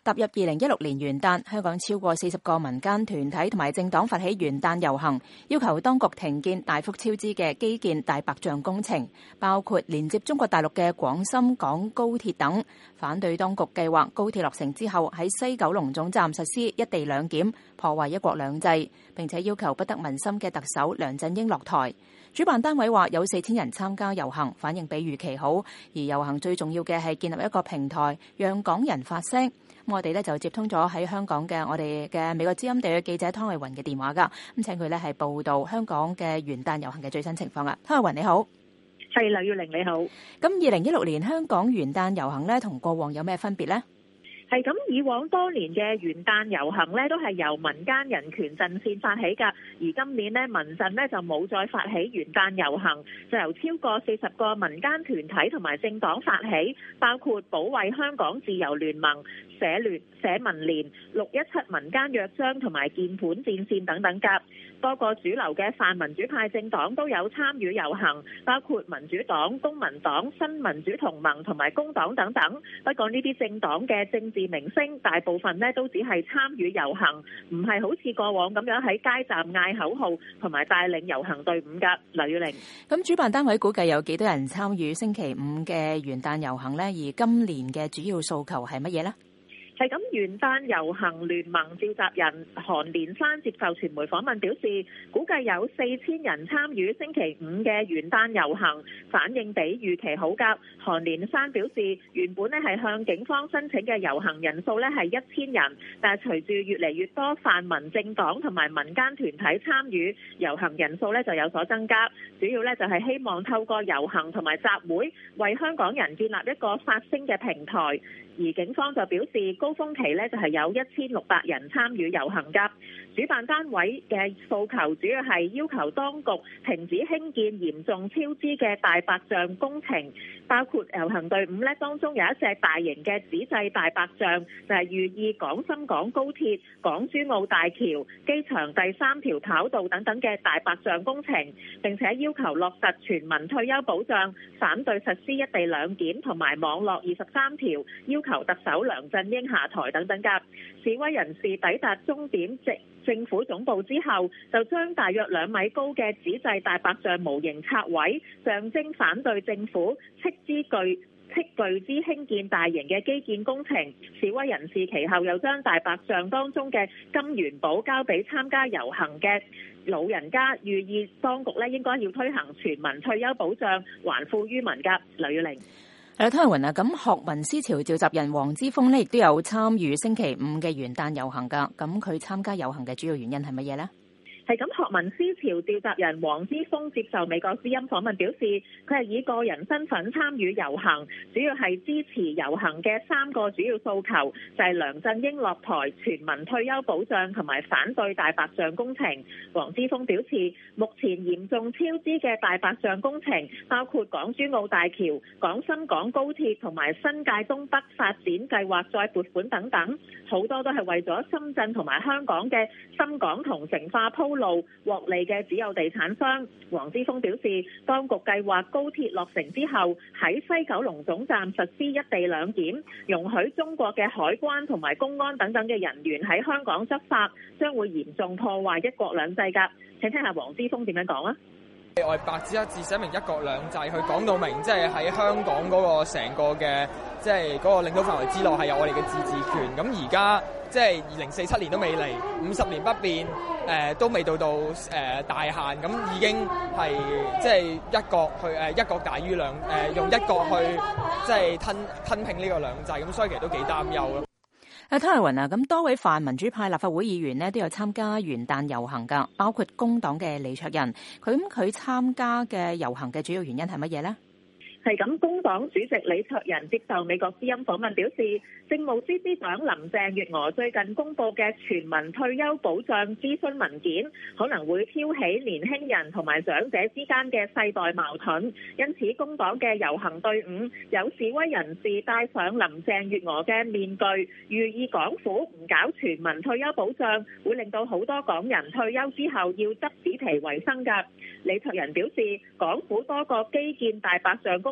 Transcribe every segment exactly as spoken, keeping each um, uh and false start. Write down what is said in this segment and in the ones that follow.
踏入二零一六年元旦，香港超過四十個民間團體同埋政黨發起元旦遊行，要求當局停建大幅超支嘅基建大白象工程，包括連接中國大陸嘅廣深港高鐵等。反對當局計劃高鐵落成之後喺西九龍總站實施一地兩檢，破壞一國兩制，並且要求不得民心嘅特首梁振英落台。主辦單位話有四千人參加遊行，反應比預期好，而遊行最重要嘅係建立一個平台，讓港人發聲。咁我哋咧就接通咗喺香港嘅我哋嘅美國之音地嘅記者湯慧雲嘅電話噶，咁請佢咧係報道香港嘅元旦遊行嘅最新情況啊。湯慧雲你好。 係劉耀玲你好。咁二零一六年香港元旦遊行咧同過往有咩分別呢？ 係咁，以往多年嘅元旦遊行咧，都係由民間人權陣線發起㗎。而今年咧，民陣咧就冇再發起元旦遊行，就由超過四十個民間團體同埋政黨發起，包括保衛香港自由聯盟、社聯、社民連、六一七民間約章同埋鍵盤戰線等等㗎。多個主流嘅泛民主派政黨都有參與遊行，包括民主黨、公民黨、新民主同盟同埋工黨等等。不過呢啲政黨嘅政治明星大部分呢都只係參與遊行，唔係好似過往咁樣喺街站嗌口號同埋帶領遊行隊伍㗎。劉耀玲， 咁主辦單位估計有幾多人參與星期五嘅元旦遊行呢？而今年嘅主要訴求係乜嘢呢？ 係咁，元旦遊行聯盟召集人韓連山接受傳媒訪問表示，估計有四千人參與星期五嘅元旦遊行，反應比預期好㗎。韓連山表示，原本咧係向警方申請嘅遊行人數咧係一千人，但係隨住越嚟越多泛民政黨同埋民間團體參與，遊行人數咧就有所增加。主要咧就係希望透過遊行同埋集會，為香港人建立一個發聲嘅平台。而警方就表示，高峰期呢就係有一千六百人參與遊行㗎。主辦單位嘅訴求主要係要求當局停止興建嚴重超支嘅大白象工程，包括遊行隊伍呢當中有一隻大型嘅紙製大白象，就係寓意廣深港高鐵、港珠澳大橋、機場第三條跑道等等嘅大白象工程，並且要求落實全民退休保障，反對實施一地兩檢同埋網絡二十三條，要求特首梁振英下台等等㗎。示威人士抵達終點政政府總部之後，就將大約兩米高嘅紙製大白象模型拆毀，象徵反對政府斥資巨斥巨資興建大型嘅基建工程。示威人士其後又將大白象當中嘅金元寶交俾參加遊行嘅老人家，寓意當局咧應該要推行全民退休保障，還富於民㗎。劉耀玲。 誒，湯慧雲啊，咁學民思潮召集人黃之鋒呢亦都有參與星期五嘅元旦遊行㗎。咁佢參加遊行嘅主要原因係乜嘢呢？ 係咁，學民思潮召集人黃之鋒接受美國之音訪問表示，佢係以個人身份參與遊行，主要係支持遊行嘅三個主要訴求，就係梁振英落台、全民退休保障同埋反對大白象工程。黃之鋒表示，目前嚴重超支嘅大白象工程包括港珠澳大橋、廣深港高鐵同埋新界東北發展計劃再撥款等等，好多都係為咗深圳同埋香港嘅深港同城化鋪路獲利嘅只有地產商。黃之鋒表示，當局計劃高鐵落成之後喺西九龍總站實施一地兩檢，容許中國嘅海關同埋公安等等嘅人員喺香港執法，將會嚴重破壞一國兩制㗎。請聽下黃之鋒點樣講啊！ 我係白紙黑字寫明一國兩制，佢講到明，即係喺香港嗰個成個嘅，即係嗰個領土範圍之內係有我哋嘅自治權。咁而家即係二零四七年都未嚟，五十年不變，誒、呃、都未到到誒、呃、大限，咁已經係即係一國去誒、呃、一國大於兩誒、呃、用一國去即係吞吞併呢個兩制，咁所以其實都幾擔憂咯。 阿湯慧雲啊，咁多位泛民主派立法會議員呢都有參加元旦遊行噶，包括工黨嘅李卓人，佢咁佢參加嘅遊行嘅主要原因係乜嘢呢？ 係咁，工黨主席李卓人接受美國之音訪問表示，政務司司長林鄭月娥最近公布嘅全民退休保障諮詢文件，可能會挑起年輕人同埋長者之間嘅世代矛盾，因此工黨嘅遊行隊伍有示威人士戴上林鄭月娥嘅面具，寓意港府唔搞全民退休保障，會令到好多港人退休之後要執紙皮為生㗎。李卓人表示，港府多個基建大白象工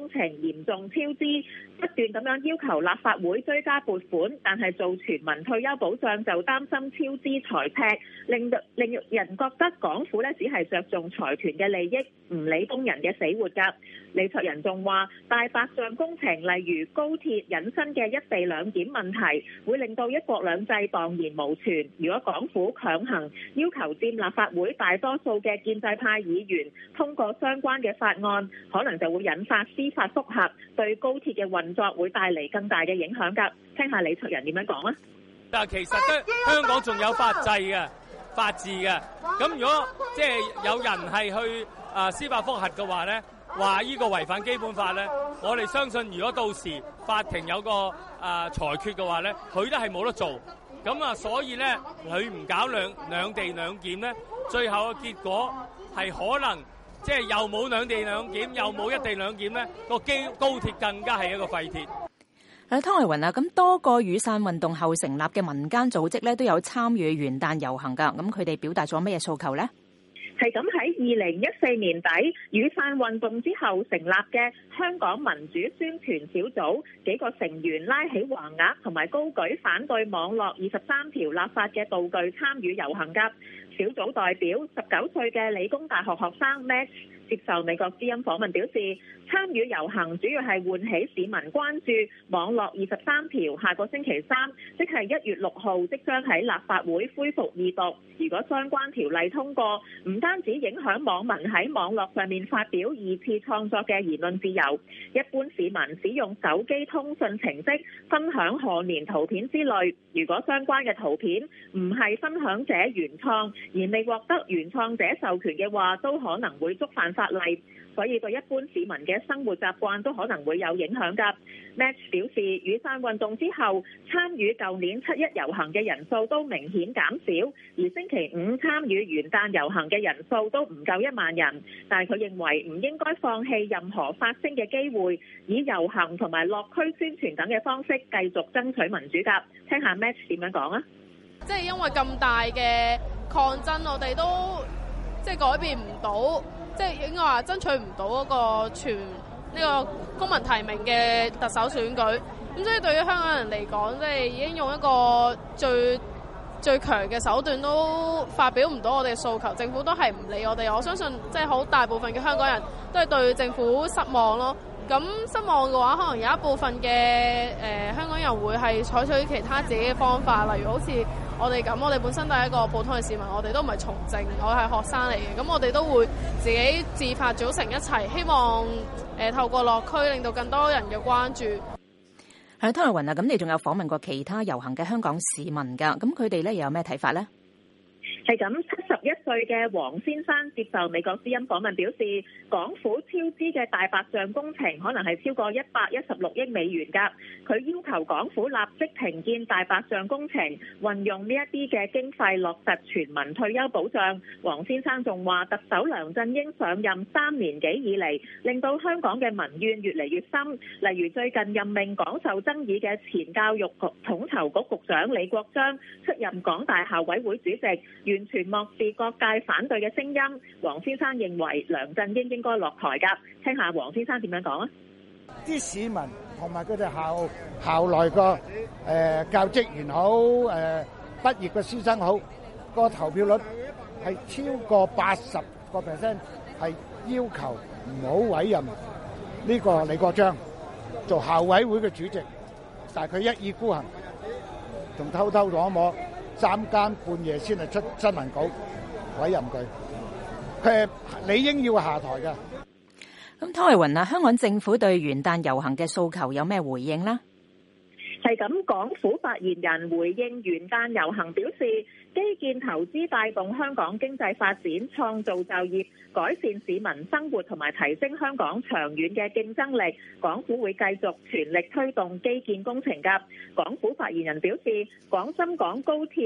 工程嚴重超支，不斷咁樣要求立法會追加撥款，但係做全民退休保障就擔心超支財赤，令令人覺得港府咧只係着重財團嘅利益，唔理工人嘅死活㗎。李卓人仲話，大白象工程例如高鐵引申嘅一地兩檢問題，會令到一國兩制蕩然無存。如果港府強行要求佔立法會大多數嘅建制派議員通過相關嘅法案，可能就會引發司法覆核，對高鐵嘅運作會帶嚟更大嘅影響㗎。聽下李卓人點樣講啊？ 但其實咧，香港仲有法制嘅、法治嘅。咁如果即係有人係去啊司法覆核嘅話咧，話呢個違反基本法咧，我哋相信如果到時法庭有個啊裁決嘅話咧，佢都係冇得做。咁啊，所以咧，佢唔搞兩兩地兩檢咧，最後嘅結果係可能即係又冇兩地兩檢，又冇一地兩檢咧，個機高鐵更加係一個廢鐵。 誒，湯慧雲啊，咁多個雨傘運動後成立嘅民間組織咧，都有參與元旦遊行㗎。咁佢哋表達咗咩訴求呢？ 係咁，喺二零一四年底雨傘運動之後成立嘅香港民主宣傳小組幾個成員拉起橫額同埋高舉反對網絡二十三條立法嘅道具參與遊行㗎。小組代表十九歲嘅理工大學學生 Max 接受美國之音訪問表示，參與遊行主要係喚起市民關注網絡二十三條下個星期三，即係一月六號即將喺立法會恢復二讀。如果相關條例通過，唔單止影響網民喺網絡上面發表二次創作嘅言論自由，一般市民使用手機通訊程式分享賀年圖片之類，如果相關嘅圖片唔係分享者原創而未獲得原創者授權嘅話，都可能會觸犯法例，所以對一般市民嘅生活習慣都可能會有影響㗎。Max 表示，雨傘運動之後參與舊年七一遊行嘅人數都明顯減少，而星期五參與元旦遊行嘅人數都唔夠一萬人。但係佢認為唔應該放棄任何發聲嘅機會，以遊行同埋落區宣傳等嘅方式繼續爭取民主㗎。聽下 Max 點樣講啊？ 即係因為咁大嘅抗爭，我哋都即係改變唔到，即係應該話爭取唔到嗰個全呢個公民提名嘅特首選舉。咁所以對於香港人嚟講，即係已經用一個最最強嘅手段都發表唔到我哋嘅訴求，政府都係唔理我哋。我相信即係好大部分嘅香港人都係對政府失望咯。咁失望嘅話，可能有一部分嘅誒、呃、香港人會係採取其他自己嘅方法，例如好似我哋咁，我哋本身都係一個普通嘅市民，我哋都唔係從政，我係學生嚟嘅，咁我哋都會自己自發組成一齊，希望誒、呃、透過落區令到更多人嘅關注。 係湯慧雲啊，咁你仲有訪問過其他遊行嘅香港市民㗎，咁佢哋咧又有咩睇法呢？ 係咁，七十一歲嘅黃先生接受美國之音訪問表示，港府超支嘅大白象工程可能係超過一百一十六億美元㗎。佢要求港府立即停建大白象工程，運用呢一啲嘅經費落實全民退休保障。黃先生仲話，特首梁振英上任三年幾以嚟，令到香港嘅民怨越嚟越深。例如最近任命廣受爭議嘅前教育局統籌局局長李國章出任港大校委會主席，完全漠視各界反對嘅聲音。黃先生認為梁振英應該落台㗎。聽下黃先生點樣講啊？ 啲市民同埋佢哋校校內個誒教職員好，誒畢業嘅師生好，個投票率係超過八十個 percent， 係要求唔好委任呢個李國章做校委會嘅主席，但係佢一意孤行，仲偷偷摸摸三更半夜先係出新聞稿委任佢，佢係理應要下台嘅。 咁湯慧雲啊，香港政府對元旦遊行嘅訴求有咩回應呢？ 係咁，港府發言人回應元旦遊行表示，基建投資帶動香港經濟發展，創造就業，改善市民生活同埋提升香港長遠嘅競爭力。港府會繼續全力推動基建工程㗎。港府發言人表示，廣深港高鐵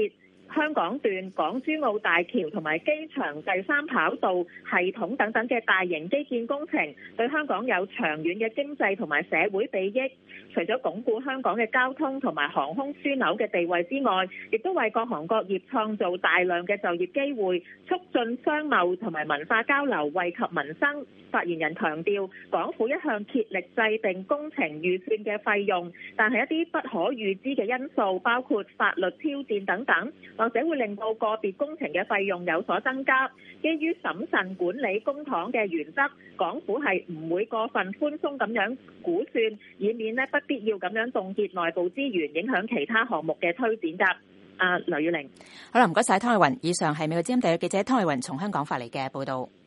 香港段、港珠澳大橋同埋機場第三跑道系統等等嘅大型基建工程，對香港有長遠嘅經濟同埋社會裨益。除咗鞏固香港嘅交通同埋航空樞紐嘅地位之外，亦都為各行各業創造大量嘅就業機會，促進商貿同埋文化交流，惠及民生。發言人強調，港府一向竭力制定工程預算嘅費用，但係一啲不可預知嘅因素，包括法律挑戰等等，或者會令到個別工程嘅費用有所增加。基於審慎管理公帑嘅原則，港府係唔會過分寬鬆咁樣估算，以免呢不必要咁樣凍結內部資源，影響其他項目嘅推展㗎。阿劉宇玲， 好啦，唔該晒湯慧雲。以上係美國之音地嘅記者湯慧雲從香港發嚟嘅報導。